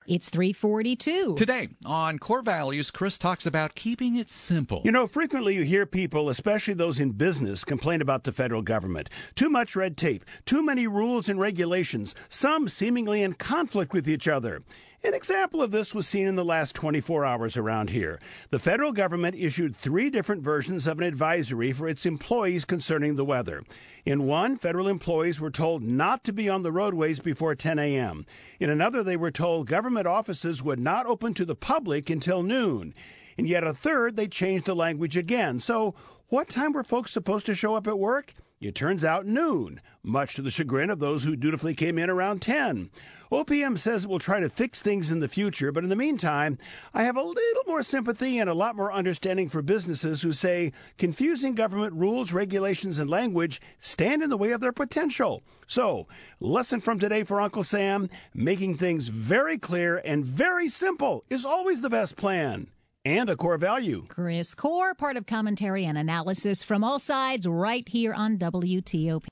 It's 3:42. Today on Core Values, Chris talks about keeping it simple. You know, frequently you hear people, especially those in business, complain about the federal government. Too much red tape, too many rules and regulations, some seemingly in conflict with each other. An example of this was seen in the last 24 hours around here. The federal government issued 3 different versions of an advisory for its employees concerning the weather. In one, federal employees were told not to be on the roadways before 10 a.m. In another, they were told government offices would not open to the public until noon. In yet a third, they changed the language again. So what time were folks supposed to show up at work? It turns out noon, much to the chagrin of those who dutifully came in around 10. OPM says it will try to fix things in the future, but in the meantime, I have a little more sympathy and a lot more understanding for businesses who say confusing government rules, regulations, and language stand in the way of their potential. So, lesson from today for Uncle Sam, making things very clear and very simple is always the best plan. And a core value. Chris Core, part of commentary and analysis from all sides right here on WTOP.